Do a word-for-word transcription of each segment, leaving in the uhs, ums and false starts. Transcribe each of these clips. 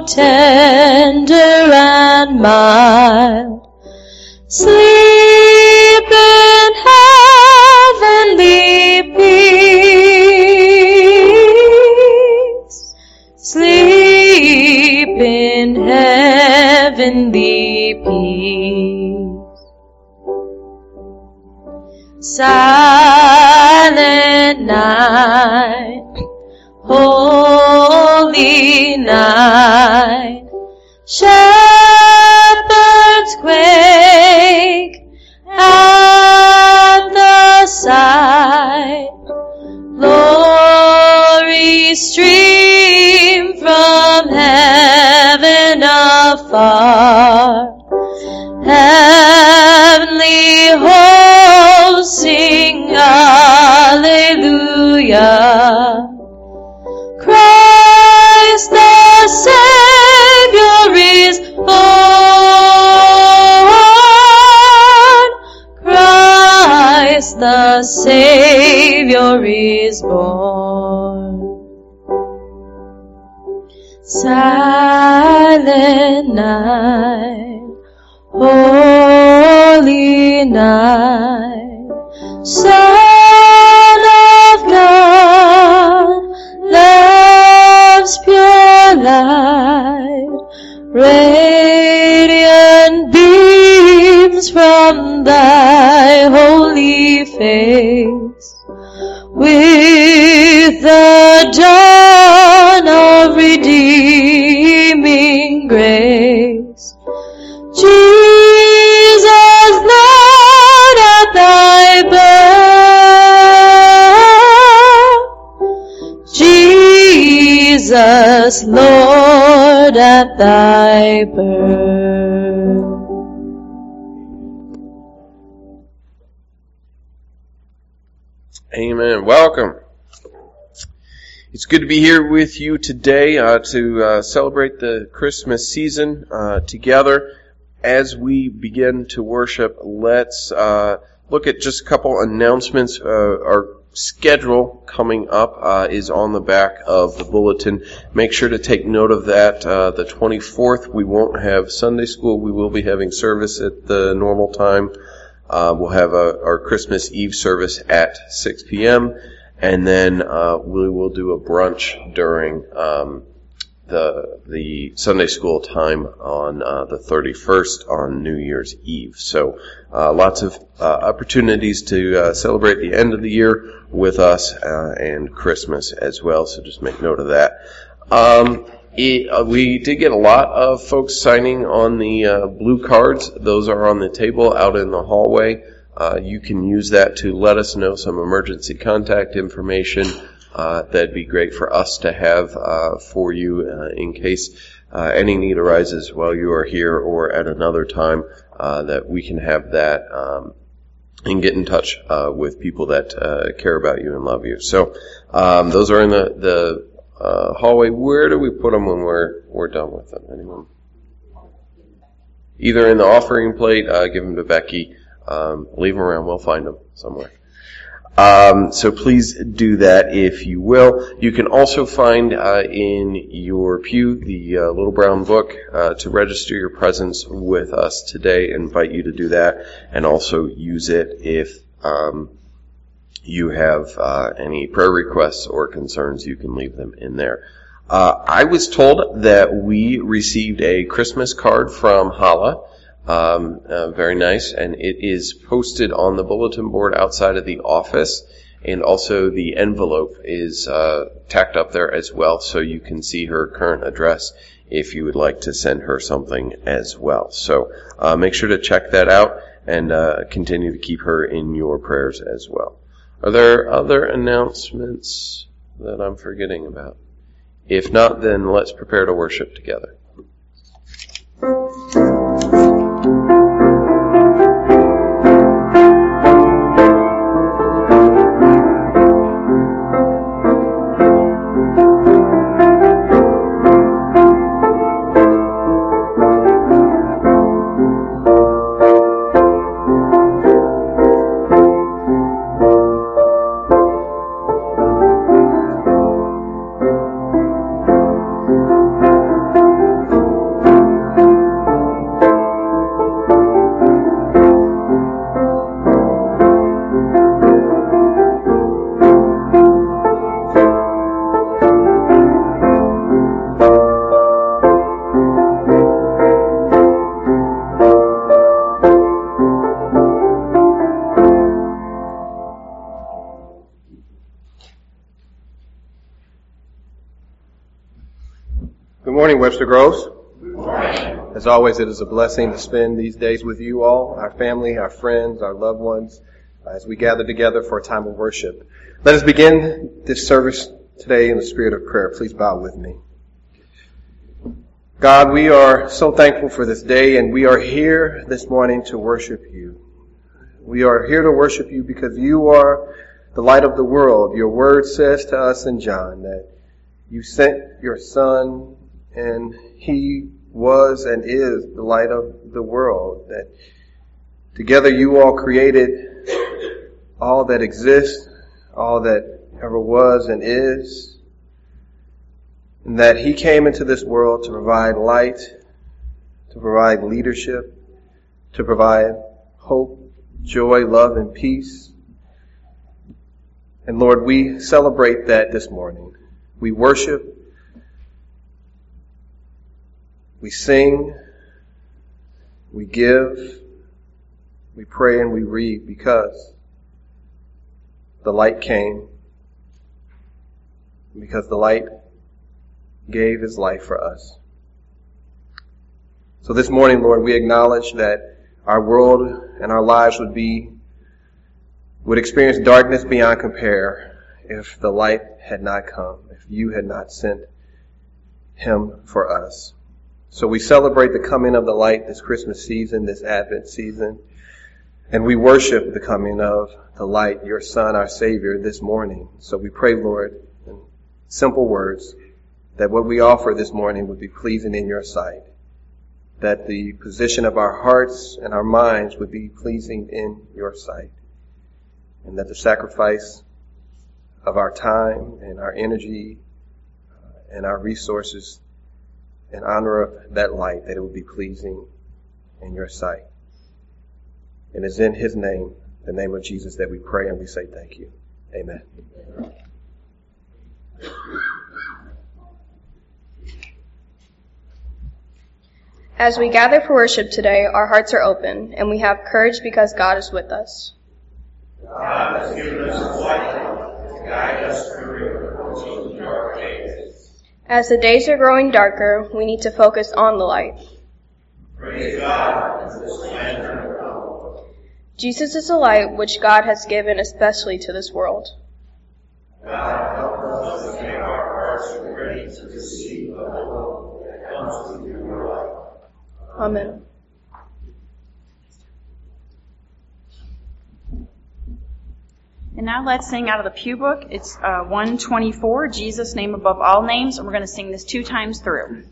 tender and mild. Sleep in heavenly peace. Sleep in heavenly peace. Silent night, holy night, shepherds quake at the sight. Glory stream from heaven afar. Heavenly hosts sing hallelujah. Christ the Savior is born. Christ the Savior is born. Silent night, holy night, Son of God, love's pure light, radiant beams from thy holy face. With the dawn of redeeming grace, Jesus, Lord, at thy birth. Jesus, Lord, at thy birth. Amen. Welcome. It's good to be here with you today uh, to uh, celebrate the Christmas season uh, together. As we begin to worship, let's uh, look at just a couple announcements. Uh, our schedule coming up uh, is on the back of the bulletin. Make sure to take note of that. Uh, the twenty-fourth, we won't have Sunday school. We will be having service at the normal time. Uh, we'll have a, our Christmas Eve service at six p.m. and then uh, we will do a brunch during um, the the Sunday school time on uh, the thirty-first on New Year's Eve. So uh, lots of uh, opportunities to uh, celebrate the end of the year with us uh, and Christmas as well. So just make note of that. Um, It, uh, we did get a lot of folks signing on the uh, blue cards. Those are on the table out in the hallway. Uh, you can use that to let us know some emergency contact information. Uh, that'd be great for us to have uh, for you uh, in case uh, any need arises while you are here or at another time, uh, that we can have that um, and get in touch uh, with people that uh, care about you and love you. So um, those are in the, the Uh, hallway. Where do we put them when we're we're done with them? Anyone? Either in the offering plate, uh, give them to Becky, um, leave them around. We'll find them somewhere. Um, so please do that if you will. You can also find uh, in your pew the uh, little brown book uh, to register your presence with us today. I invite you to do that, and also use it if um, you have uh, any prayer requests or concerns. You can leave them in there. Uh, I was told that we received a Christmas card from Hala. Um, uh, very nice, and it is posted on the bulletin board outside of the office, and also the envelope is uh, tacked up there as well, so you can see her current address if you would like to send her something as well. So uh, make sure to check that out, and uh, continue to keep her in your prayers as well. Are there other announcements that I'm forgetting about? If not, then let's prepare to worship together. Good morning, Webster Groves. Good morning. As always, it is a blessing to spend these days with you all, our family, our friends, our loved ones, as we gather together for a time of worship. Let us begin this service today in the spirit of prayer. Please bow with me. God, we are so thankful for this day, and we are here this morning to worship you. We are here to worship you because you are the light of the world. Your word says to us in John that you sent your Son, and he was and is the light of the world. That together you all created all that exists, all that ever was and is. And that he came into this world to provide light, to provide leadership, to provide hope, joy, love, and peace. And Lord, we celebrate that this morning. We worship, we sing, we give, we pray, and we read because the light came, because the light gave his life for us. So this morning, Lord, we acknowledge that our world and our lives would be, would experience darkness beyond compare if the light had not come, if you had not sent him for us. So we celebrate the coming of the light this Christmas season, this Advent season, and we worship the coming of the light, your Son, our Savior, this morning. So we pray, Lord, in simple words, that what we offer this morning would be pleasing in your sight, that the position of our hearts and our minds would be pleasing in your sight, and that the sacrifice of our time and our energy uh, and our resources in honor of that light, that it would be pleasing in your sight. And it's in his name, the name of Jesus, that we pray and we say thank you. Amen. As we gather for worship today, our hearts are open, and we have courage because God is with us. God has given us light to guide us through the dark days. As the days are growing darker, we need to focus on the light. Praise God for this lantern of hope. Jesus is the light which God has given especially to this world. God, help us to make our hearts ready to receive the hope that comes through your light. Amen. And now let's sing out of the Pew Book. It's uh, one twenty-four, Jesus' name above all names, and we're going to sing this two times through.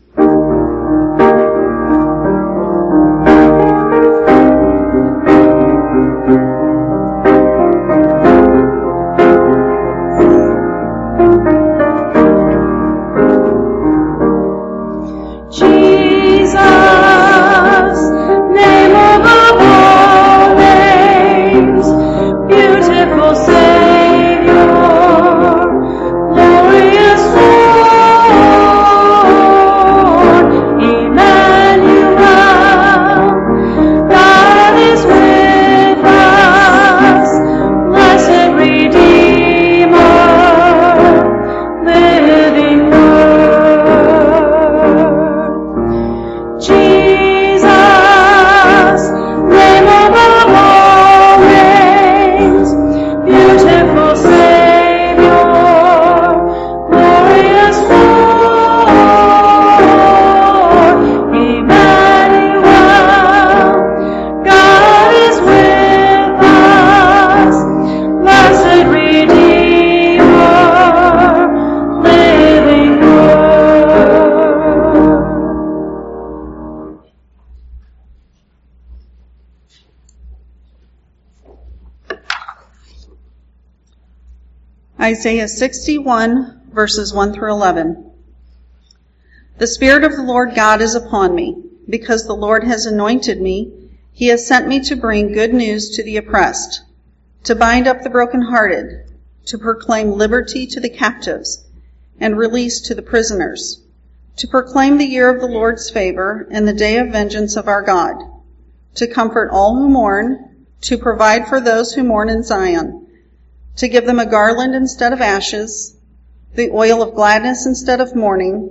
Isaiah sixty-one, verses one through eleven. The Spirit of the Lord God is upon me, because the Lord has anointed me. He has sent me to bring good news to the oppressed, to bind up the brokenhearted, to proclaim liberty to the captives, and release to the prisoners, to proclaim the year of the Lord's favor and the day of vengeance of our God, to comfort all who mourn, to provide for those who mourn in Zion, to give them a garland instead of ashes, the oil of gladness instead of mourning,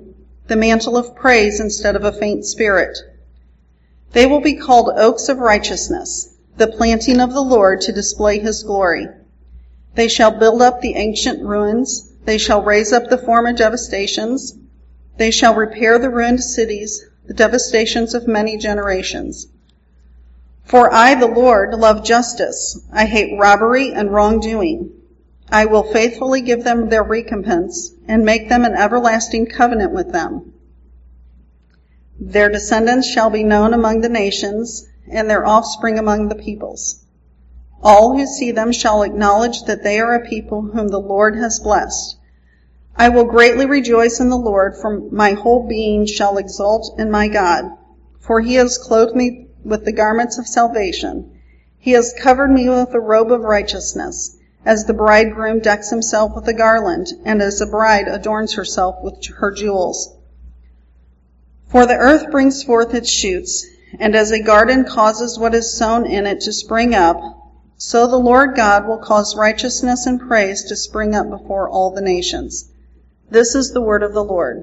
the mantle of praise instead of a faint spirit. They will be called oaks of righteousness, the planting of the Lord to display his glory. They shall build up the ancient ruins. They shall raise up the former devastations. They shall repair the ruined cities, the devastations of many generations. For I, the Lord, love justice. I hate robbery and wrongdoing. I will faithfully give them their recompense and make them an everlasting covenant with them. Their descendants shall be known among the nations, and their offspring among the peoples. All who see them shall acknowledge that they are a people whom the Lord has blessed. I will greatly rejoice in the Lord, for my whole being shall exult in my God. For he has clothed me with the garments of salvation. He has covered me with a robe of righteousness, as the bridegroom decks himself with a garland, and as a bride adorns herself with her jewels. For the earth brings forth its shoots, and as a garden causes what is sown in it to spring up, so the Lord God will cause righteousness and praise to spring up before all the nations. This is the word of the Lord.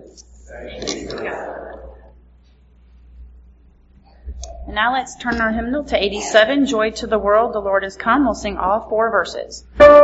And now let's turn our hymnal to eighty-seven, Joy to the World, the Lord has come. We'll sing all four verses.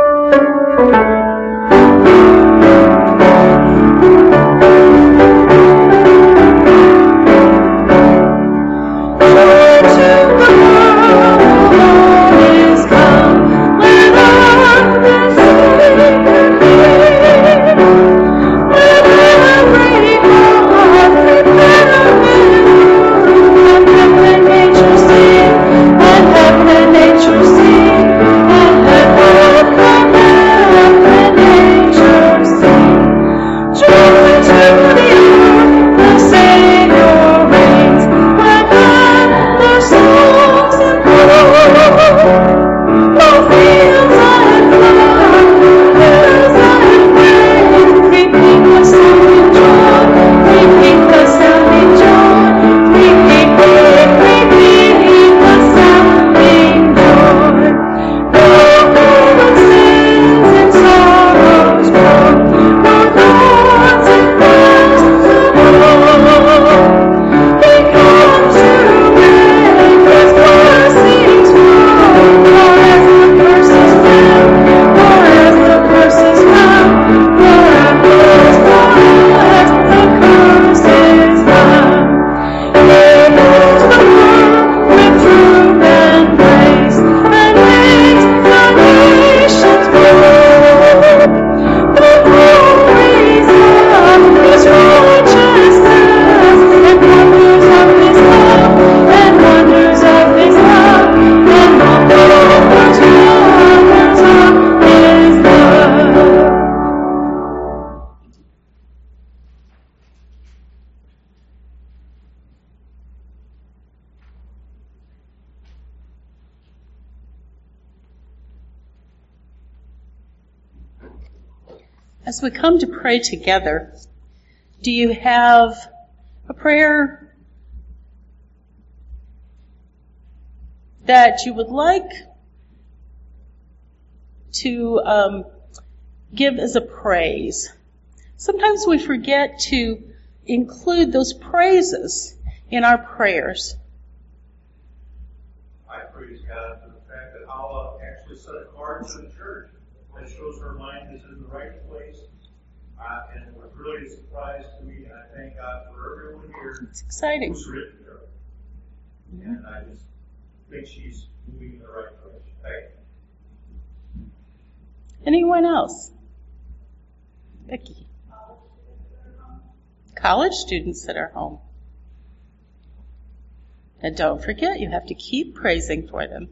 As we come to pray together, do you have a prayer that you would like to um, give as a praise? Sometimes we forget to include those praises in our prayers. I praise God for the fact that Allah actually set a card to the church that shows her mind is in the right place. Uh, and it was really a surprise to me, and I thank God for everyone here. It's exciting. Who's written her. And I just think she's moving in the right direction. Thank you. Anyone else? Becky. College students that are home. And don't forget, you have to keep praising for them.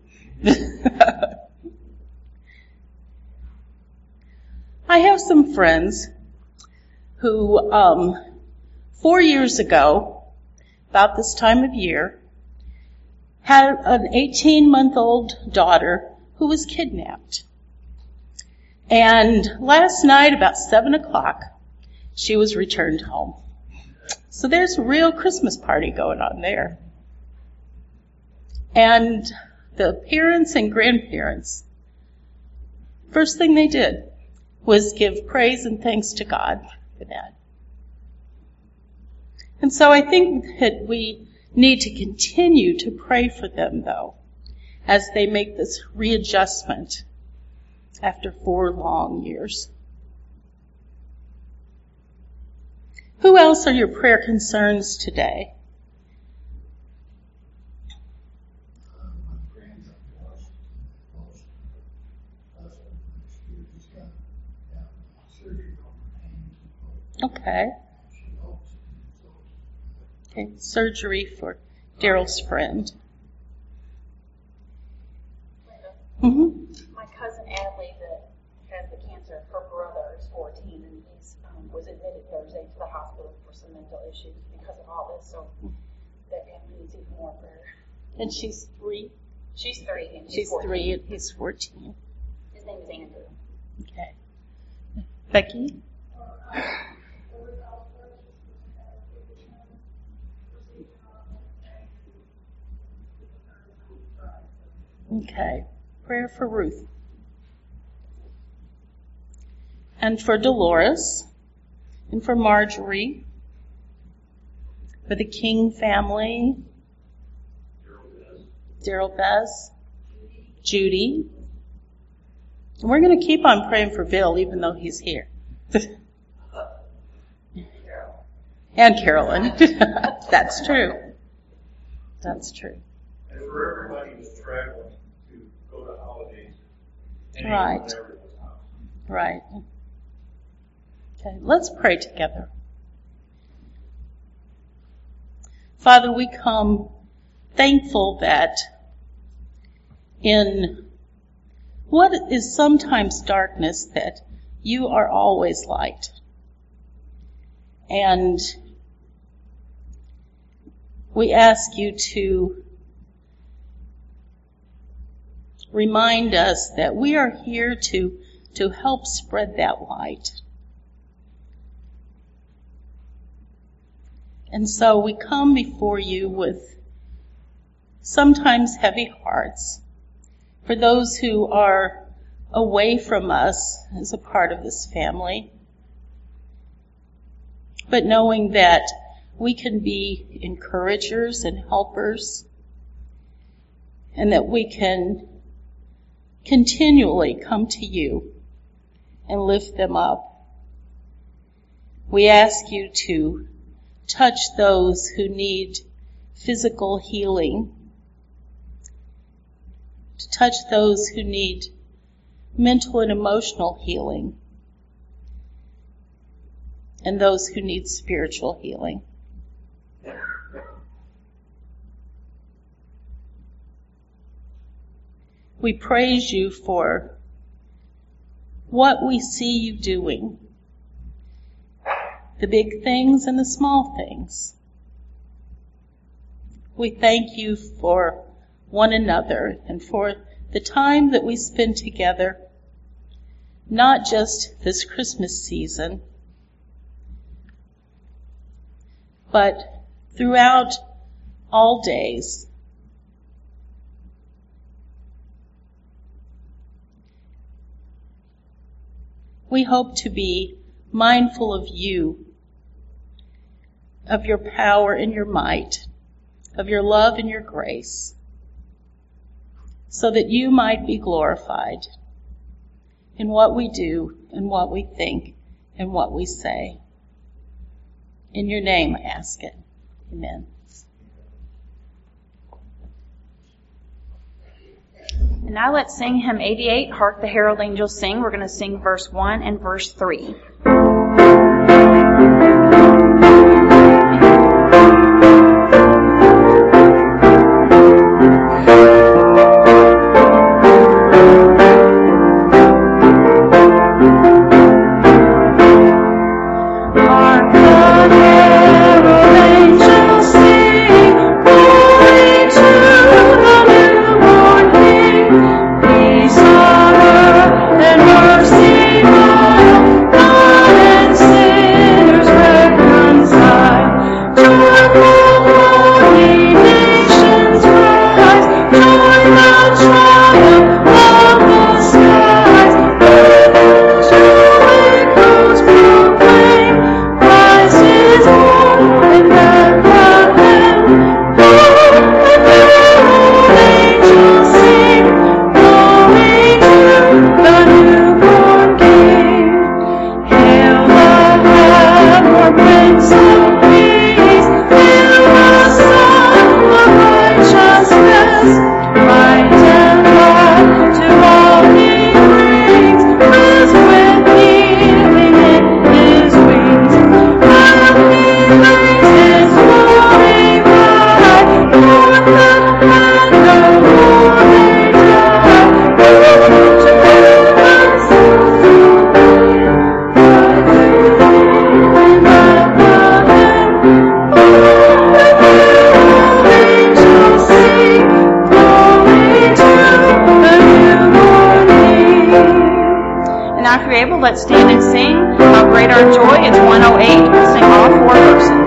I have some friends who, um, four years ago, about this time of year, had an eighteen-month-old daughter who was kidnapped. And last night, about seven o'clock, she was returned home. So there's a real Christmas party going on there. And the parents and grandparents, first thing they did was give praise and thanks to God for that. And so I think that we need to continue to pray for them, though, as they make this readjustment after four long years. Who else are your prayer concerns today? Okay. Okay, surgery for Daryl's friend. Mm-hmm. My cousin Adley that has the cancer, her brother is fourteen and he's um, was admitted Thursday to the hospital for some mental issues because of all this, so that needs even more prayer. And she's three? She's three and he's She's fourteen. three and he's fourteen. His name is Andrew. Okay. Becky? Okay. Prayer for Ruth. And for Dolores. And for Marjorie. For the King family. Daryl Bez. Judy. And we're going to keep on praying for Bill even though he's here. And Carolyn. That's true. That's true. And for everybody who's traveling to go to holidays. and Right. anyone there in this house. Right. Okay, let's pray together. Father, we come thankful that in what is sometimes darkness, that you are always light. And we ask you to remind us that we are here to, to help spread that light. And so we come before you with sometimes heavy hearts for those who are away from us as a part of this family, but knowing that we can be encouragers and helpers, and that we can continually come to you and lift them up. We ask you to touch those who need physical healing, to touch those who need mental and emotional healing, and those who need spiritual healing. We praise you for what we see you doing, the big things and the small things. We thank you for one another and for the time that we spend together, not just this Christmas season, but throughout all days. We hope to be mindful of you, of your power and your might, of your love and your grace, so that you might be glorified in what we do and what we think and what we say. In your name I ask it. Amen. And now let's sing hymn eighty-eight, Hark the Herald Angels Sing. We're going to sing verse one and verse three. Mercy, God and sinners reconciled. let's stand and sing How Great Our Joy. It's one oh eight. We'll sing all four verses.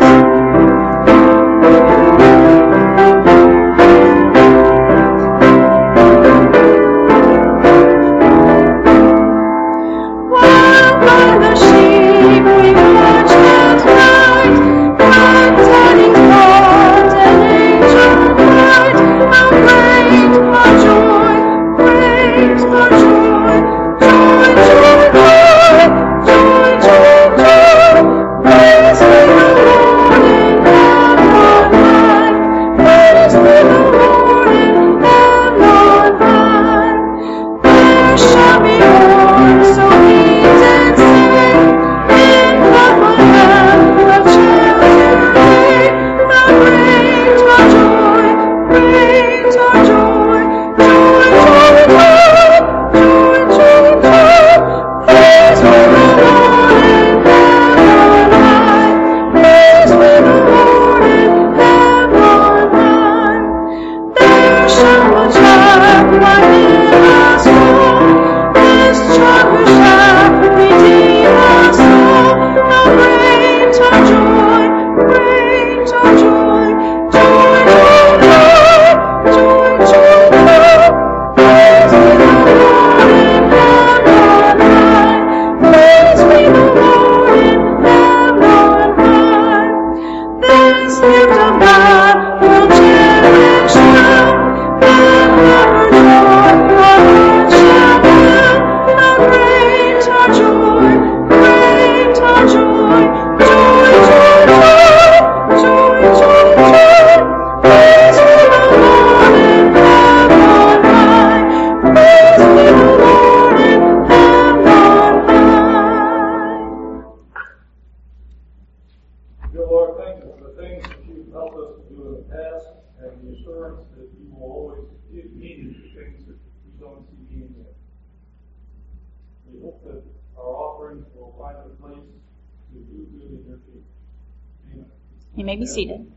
You may be seated.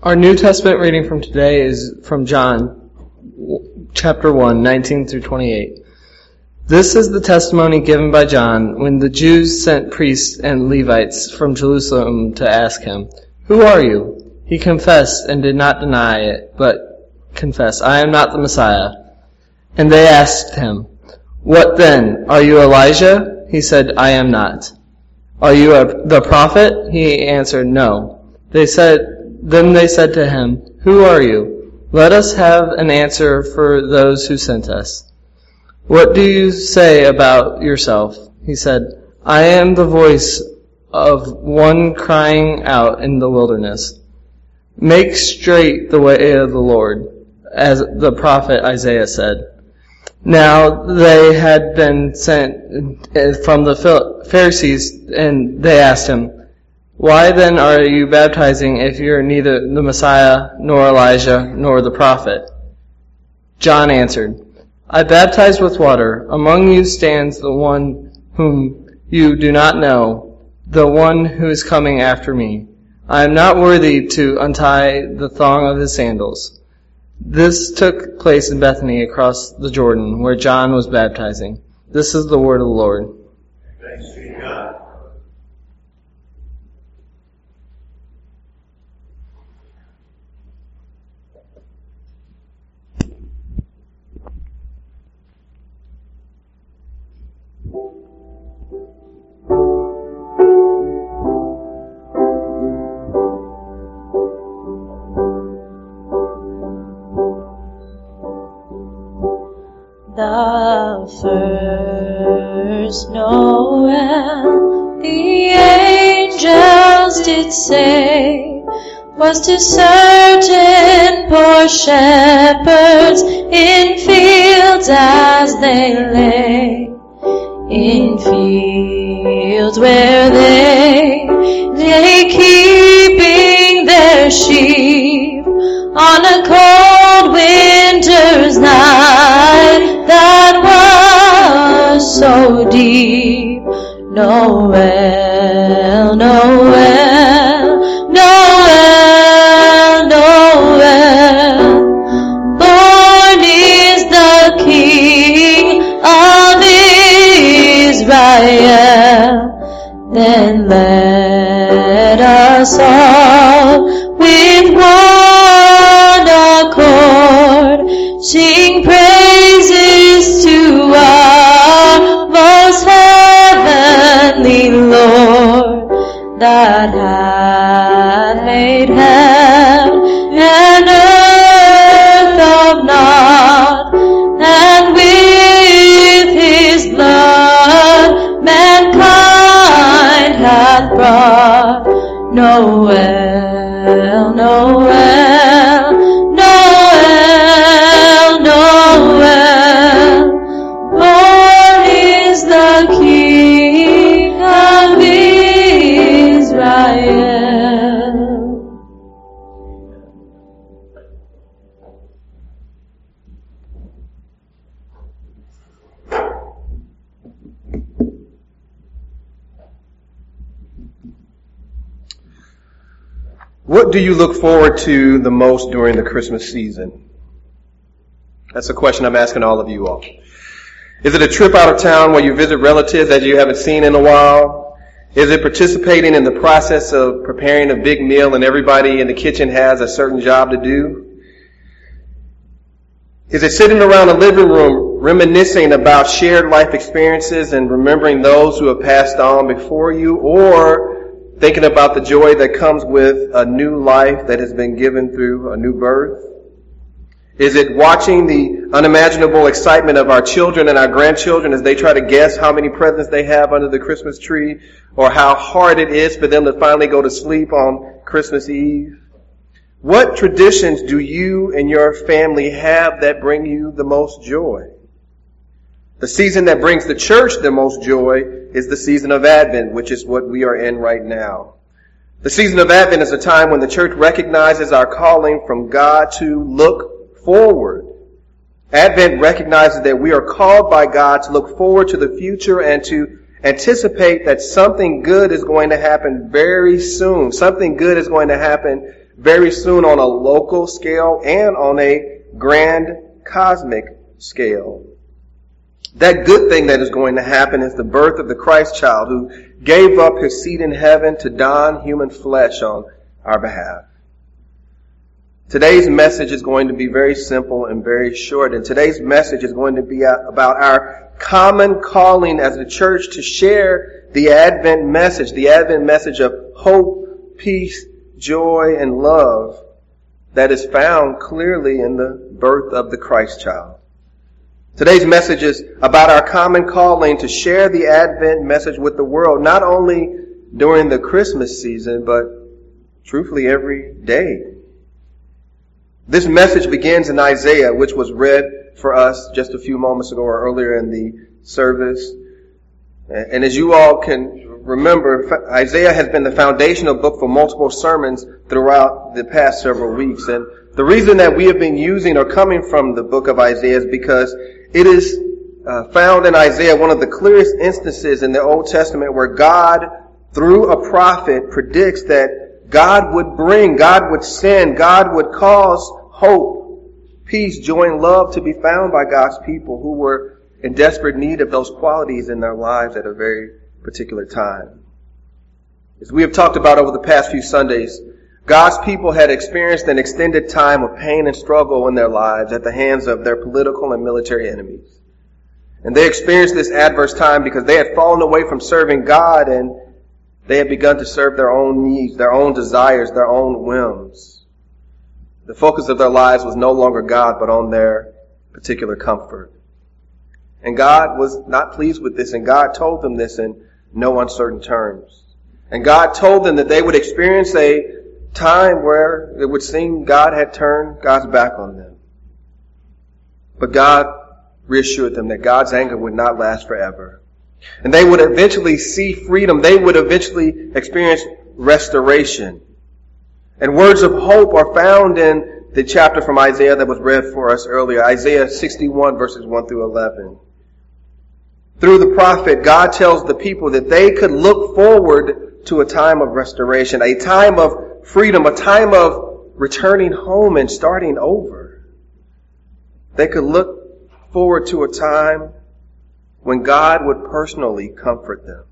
Our New Testament reading from today is from John, chapter one, nineteen through twenty-eight. This is the testimony given by John when the Jews sent priests and Levites from Jerusalem to ask him, "Who are you?" He confessed and did not deny it, but confessed, "I am not the Messiah." And they asked him, "What then? Are you Elijah?" He said, "I am not." "Are you a, the prophet?" He answered, "No." They said, Then they said to him, "Who are you? Let us have an answer for those who sent us. What do you say about yourself?" He said, "I am the voice of one crying out in the wilderness, 'Make straight the way of the Lord,' as the prophet Isaiah said." Now they had been sent from the Pharisees, and they asked him, "Why then are you baptizing if you are neither the Messiah, nor Elijah, nor the prophet?" John answered, "I baptize with water. Among you stands the one whom you do not know, the one who is coming after me. I am not worthy to untie the thong of his sandals." This took place in Bethany across the Jordan, where John was baptizing. This is the word of the Lord. Thanks be to God. The first Noel, the angels did say, was to certain poor shepherds in fields as they lay, in fields where they lay keeping their sheep on a cold winter's night that was so deep. Noel, Noel, Noel, Noel, born is the King of Israel. Then let us all with one accord sing praises to our most heavenly Lord, that hath made heaven and earth of naught, and with his blood mankind hath brought. Noel, Noel, Noel, Noel, born is the King of Israel. What do you look forward to the most during the Christmas season? That's a question I'm asking all of you all. Is it a trip out of town where you visit relatives that you haven't seen in a while? Is it participating in the process of preparing a big meal and everybody in the kitchen has a certain job to do? Is it sitting around a living room reminiscing about shared life experiences and remembering those who have passed on before you, or thinking about the joy that comes with a new life that has been given through a new birth? Is it watching the unimaginable excitement of our children and our grandchildren as they try to guess how many presents they have under the Christmas tree, or how hard it is for them to finally go to sleep on Christmas Eve? What traditions do you and your family have that bring you the most joy? The season that brings the church the most joy is the season of Advent, which is what we are in right now. The season of Advent is a time when the church recognizes our calling from God to look forward. Advent recognizes that we are called by God to look forward to the future and to anticipate that something good is going to happen very soon. Something good is going to happen very soon on a local scale and on a grand cosmic scale. That good thing that is going to happen is the birth of the Christ child who gave up his seat in heaven to don human flesh on our behalf. Today's message is going to be very simple and very short, and today's message is going to be about our common calling as a church to share the Advent message, the Advent message of hope, peace, joy, and love that is found clearly in the birth of the Christ child. Today's message is about our common calling to share the Advent message with the world, not only during the Christmas season, but truthfully every day. This message begins in Isaiah, which was read for us just a few moments ago or earlier in the service. And as you all can remember, Isaiah has been the foundational book for multiple sermons throughout the past several weeks. And the reason that we have been using or coming from the book of Isaiah is because it is uh, found in Isaiah one of the clearest instances in the Old Testament where God, through a prophet, predicts that God would bring, God would send, God would cause hope, peace, joy, and love to be found by God's people who were in desperate need of those qualities in their lives at a very particular time. As we have talked about over the past few Sundays, God's people had experienced an extended time of pain and struggle in their lives at the hands of their political and military enemies. And they experienced this adverse time because they had fallen away from serving God and they had begun to serve their own needs, their own desires, their own whims. The focus of their lives was no longer God, but on their particular comfort. And God was not pleased with this, and God told them this in no uncertain terms. And God told them that they would experience a time where it would seem God had turned God's back on them. But God reassured them that God's anger would not last forever. And they would eventually see freedom. They would eventually experience restoration. And words of hope are found in the chapter from Isaiah that was read for us earlier, Isaiah sixty-one verses one through eleven. Through the prophet, God tells the people that they could look forward to a time of restoration, a time of freedom, a time of returning home and starting over. They could look forward to a time when God would personally comfort them.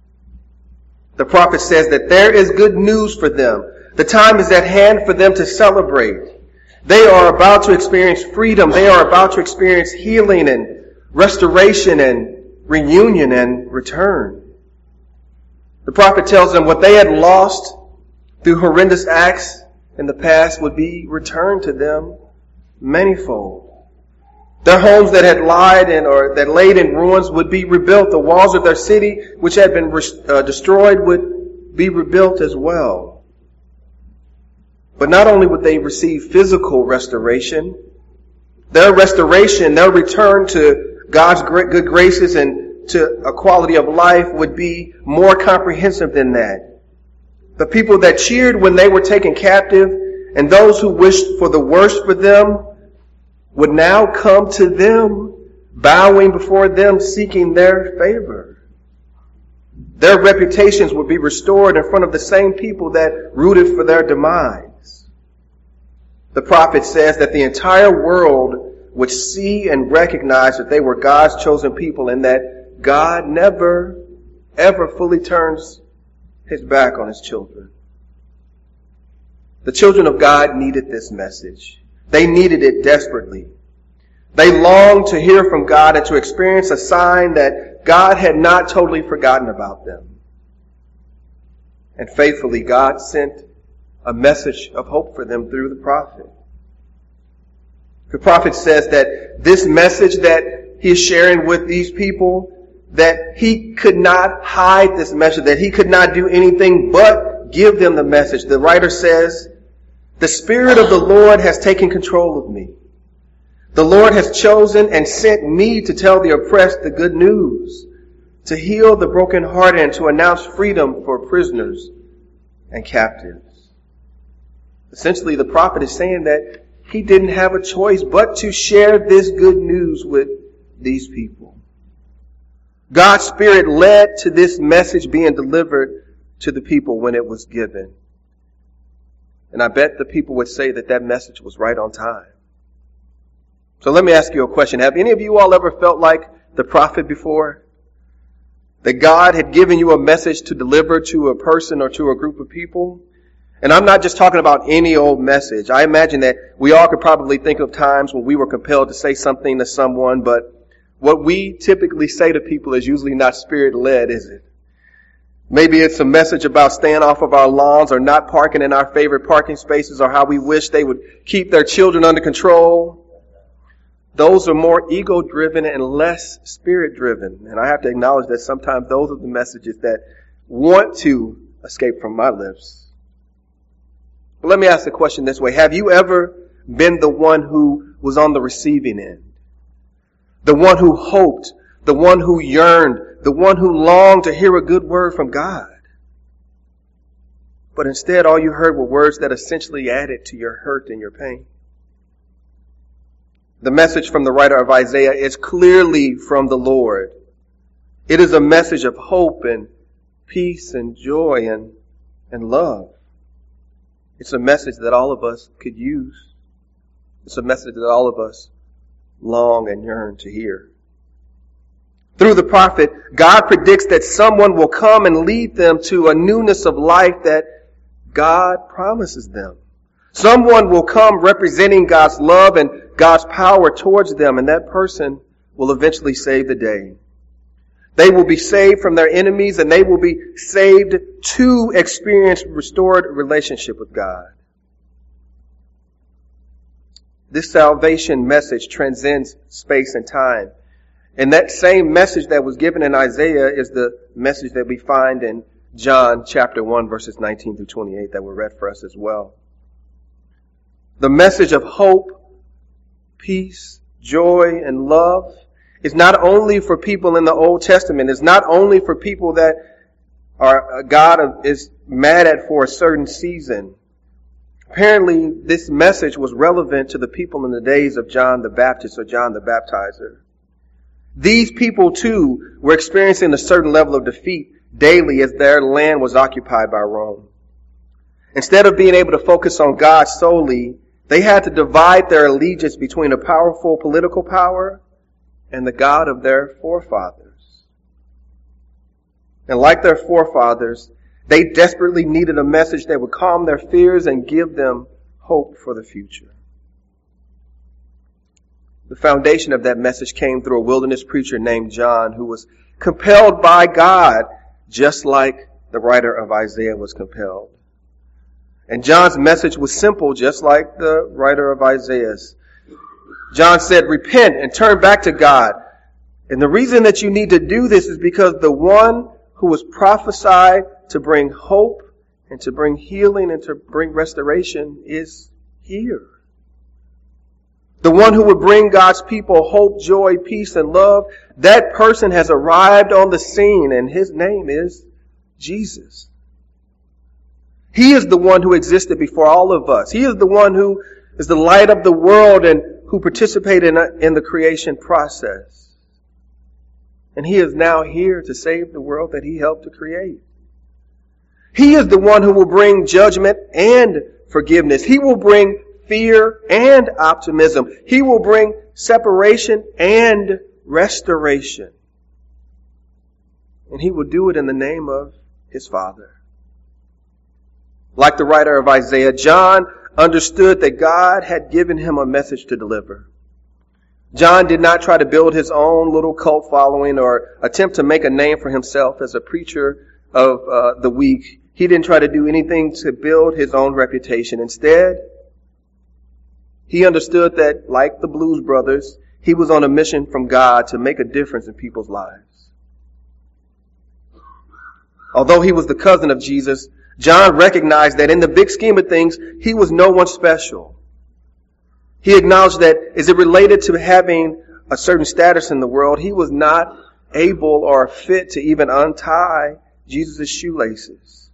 The prophet says that there is good news for them. The time is at hand for them to celebrate. They are about to experience freedom. They are about to experience healing and restoration and reunion and return. The prophet tells them what they had lost through horrendous acts in the past would be returned to them manifold. Their homes that had lied in, or that laid in ruins would be rebuilt. The walls of their city, which had been uh, destroyed, would be rebuilt as well. But not only would they receive physical restoration, their restoration, their return to God's good graces and to a quality of life would be more comprehensive than that. The people that cheered when they were taken captive and those who wished for the worst for them would now come to them, bowing before them, seeking their favor. Their reputations would be restored in front of the same people that rooted for their demise. The prophet says that the entire world would see and recognize that they were God's chosen people and that God never, ever fully turns his back on his children. The children of God needed this message. They needed it desperately. They longed to hear from God and to experience a sign that God had not totally forgotten about them. And faithfully, God sent a message of hope for them through the prophet. The prophet says that this message that he is sharing with these people, that he could not hide this message, that he could not do anything but give them the message. The writer says, "The Spirit of the Lord has taken control of me. The Lord has chosen and sent me to tell the oppressed the good news, to heal the brokenhearted and to announce freedom for prisoners and captives." Essentially, the prophet is saying that he didn't have a choice but to share this good news with these people. God's Spirit led to this message being delivered to the people when it was given. And I bet the people would say that that message was right on time. So let me ask you a question. Have any of you all ever felt like the prophet before? That God had given you a message to deliver to a person or to a group of people? And I'm not just talking about any old message. I imagine that we all could probably think of times when we were compelled to say something to someone, but what we typically say to people is usually not spirit-led, is it? Maybe it's a message about staying off of our lawns or not parking in our favorite parking spaces or how we wish they would keep their children under control. Those are more ego-driven and less spirit-driven. And I have to acknowledge that sometimes those are the messages that want to escape from my lips. But let me ask the question this way. Have you ever been the one who was on the receiving end? The one who hoped, the one who yearned, the one who longed to hear a good word from God. But instead, all you heard were words that essentially added to your hurt and your pain. The message from the writer of Isaiah is clearly from the Lord. It is a message of hope and peace and joy and, and love. It's a message that all of us could use. It's a message that all of us long and yearn to hear. Through the prophet, God predicts that someone will come and lead them to a newness of life that God promises them. Someone will come representing God's love and God's power towards them, and that person will eventually save the day. They will be saved from their enemies, and they will be saved to experience restored relationship with God. This salvation message transcends space and time. And that same message that was given in Isaiah is the message that we find in John chapter one, verses nineteen through twenty-eight that were read for us as well. The message of hope, peace, joy, and love is not only for people in the Old Testament. It's not only for people that are God is mad at for a certain season. Apparently, this message was relevant to the people in the days of John the Baptist or John the Baptizer. These people, too, were experiencing a certain level of defeat daily as their land was occupied by Rome. Instead of being able to focus on God solely, they had to divide their allegiance between a powerful political power and the God of their forefathers. And like their forefathers, they desperately needed a message that would calm their fears and give them hope for the future. The foundation of that message came through a wilderness preacher named John, who was compelled by God, just like the writer of Isaiah was compelled. And John's message was simple, just like the writer of Isaiah's. John said, repent and turn back to God. And the reason that you need to do this is because the one who was prophesied to bring hope and to bring healing and to bring restoration is here. The one who would bring God's people hope, joy, peace, and love, that person has arrived on the scene, and his name is Jesus. He is the one who existed before all of us. He is the one who is the light of the world and who participated in, in the creation process. And he is now here to save the world that he helped to create. He is the one who will bring judgment and forgiveness. He will bring fear and optimism. He will bring separation and restoration. And he will do it in the name of his Father. Like the writer of Isaiah, John understood that God had given him a message to deliver. John did not try to build his own little cult following or attempt to make a name for himself as a preacher of uh, the week. He didn't try to do anything to build his own reputation. Instead, he understood that, like the Blues Brothers, he was on a mission from God to make a difference in people's lives. Although he was the cousin of Jesus, John recognized that in the big scheme of things, he was no one special. He acknowledged that as it related to having a certain status in the world, he was not able or fit to even untie Jesus' shoelaces.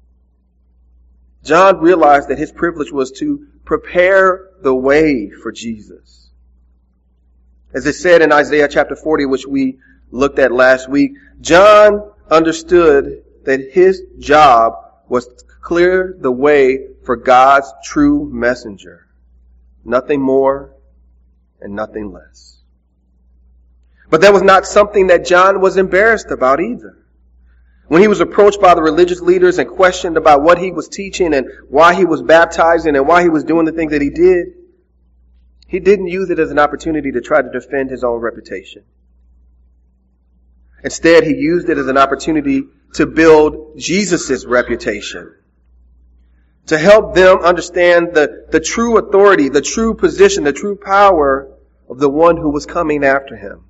John realized that his privilege was to prepare the way for Jesus. As it said in Isaiah chapter forty, which we looked at last week, John understood that his job was to clear the way for for God's true messenger. Nothing more and nothing less. But that was not something that John was embarrassed about either. When he was approached by the religious leaders and questioned about what he was teaching and why he was baptizing and why he was doing the things that he did, he didn't use it as an opportunity to try to defend his own reputation. Instead, he used it as an opportunity to build Jesus' reputation, to help them understand the, the true authority, the true position, the true power of the one who was coming after him.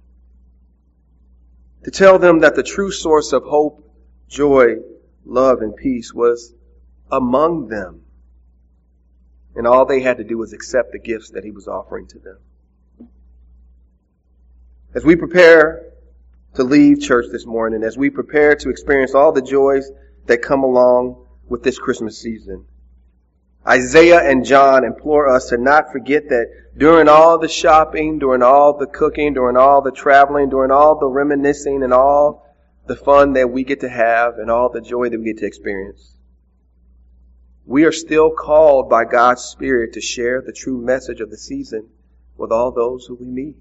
To tell them that the true source of hope, joy, love, and peace was among them. And all they had to do was accept the gifts that he was offering to them. As we prepare to leave church this morning, as we prepare to experience all the joys that come along with this Christmas season, Isaiah and John implore us to not forget that during all the shopping, during all the cooking, during all the traveling, during all the reminiscing and all the fun that we get to have and all the joy that we get to experience, we are still called by God's Spirit to share the true message of the season with all those who we meet.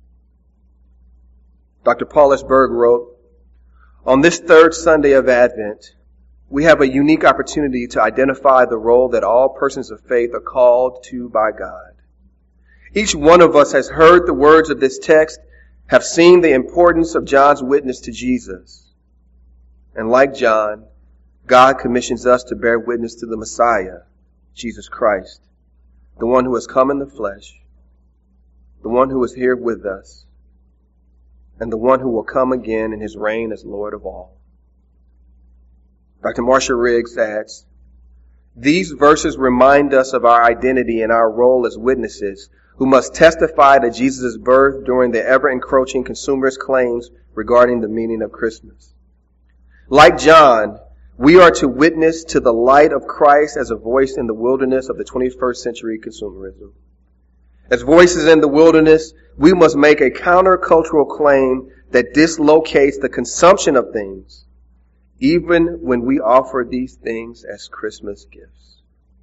Doctor Paul S. Berg wrote, "On this third Sunday of Advent, we have a unique opportunity to identify the role that all persons of faith are called to by God. Each one of us has heard the words of this text, have seen the importance of John's witness to Jesus. And like John, God commissions us to bear witness to the Messiah, Jesus Christ, the one who has come in the flesh, the one who is here with us, and the one who will come again in his reign as Lord of all." Doctor Marcia Riggs adds, "These verses remind us of our identity and our role as witnesses who must testify to Jesus' birth during the ever-encroaching consumerist claims regarding the meaning of Christmas. Like John, we are to witness to the light of Christ as a voice in the wilderness of the twenty-first century consumerism. As voices in the wilderness, we must make a countercultural claim that dislocates the consumption of things, even when we offer these things as Christmas gifts."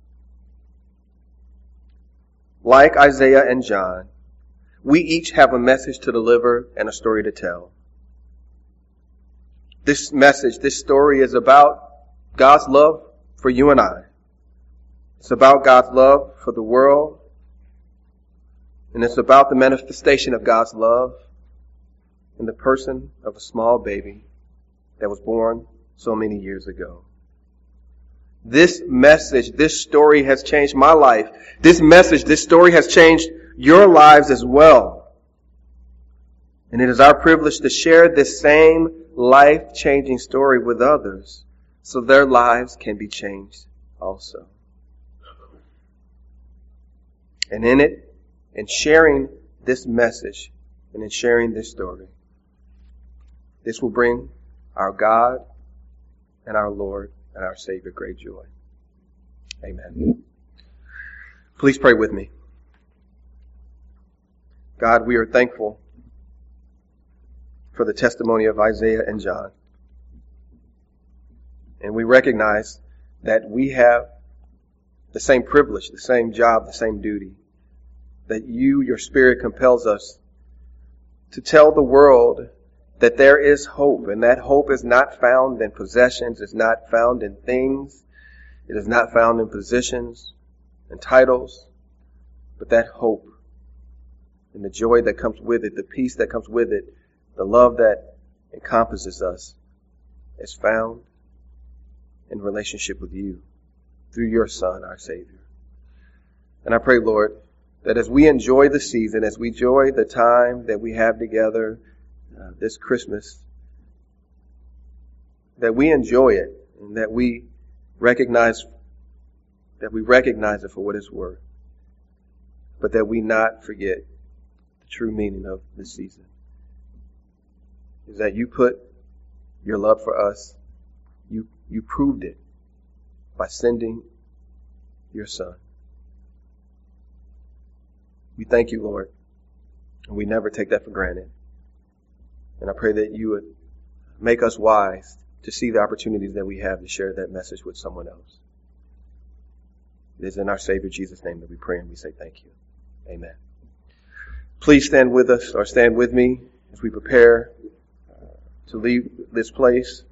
Like Isaiah and John, we each have a message to deliver and a story to tell. This message, this story is about God's love for you and I. It's about God's love for the world. And it's about the manifestation of God's love in the person of a small baby that was born so many years ago. This message, this story has changed my life. This message, this story has changed your lives as well. And it is our privilege to share this same life-changing story with others so their lives can be changed also. And in it, in sharing this message and in sharing this story, this will bring our God and our Lord and our Savior great joy. Amen. Please pray with me. God, we are thankful for the testimony of Isaiah and John. And we recognize that we have the same privilege, the same job, the same duty. That you, your Spirit, compels us to tell the world that there is hope, and that hope is not found in possessions, it's not found in things, it is not found in positions and titles, but that hope and the joy that comes with it, the peace that comes with it, the love that encompasses us is found in relationship with you through your Son, our Savior. And I pray, Lord, that as we enjoy the season, as we enjoy the time that we have together uh, this Christmas, that we enjoy it and that we recognize that we recognize it for what it's worth, but that we not forget the true meaning of this season. Is that you put your love for us, you you proved it by sending your Son. We thank you, Lord, and we never take that for granted. And I pray that you would make us wise to see the opportunities that we have to share that message with someone else. It is in our Savior Jesus' name that we pray and we say thank you. Amen. Please stand with us, or stand with me as we prepare uh, to leave this place.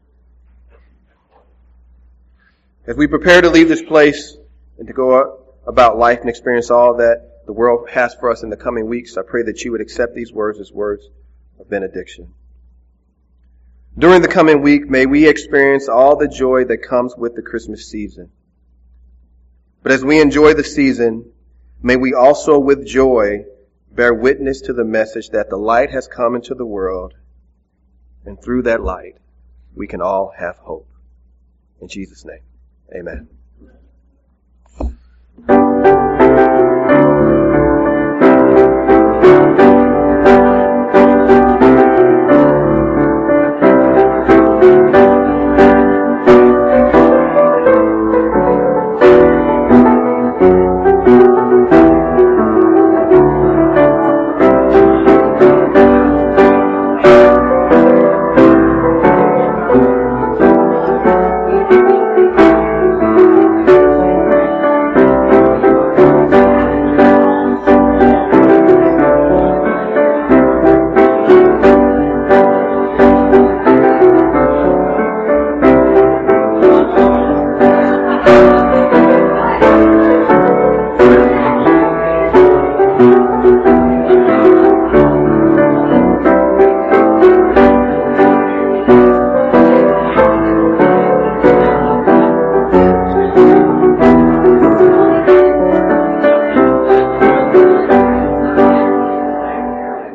As we prepare to leave this place and to go about life and experience all that the world has for us in the coming weeks, I pray that you would accept these words as words of benediction. During the coming week, may we experience all the joy that comes with the Christmas season. But as we enjoy the season, may we also with joy bear witness to the message that the light has come into the world, and through that light, we can all have hope. In Jesus' name, amen.